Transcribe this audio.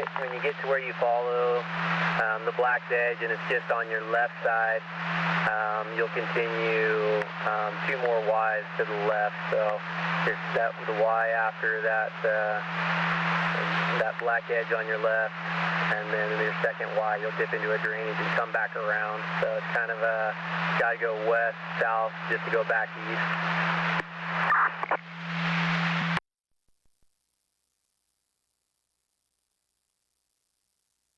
get to where you follow the Black's Edge and it's just on your left side, you'll continue 2 more Ys to the left. So there's the Y after that Black Edge on your left, and then in your second Y you'll dip into a drainage and come back around. So it's kind of got to go west, south, just to go back east.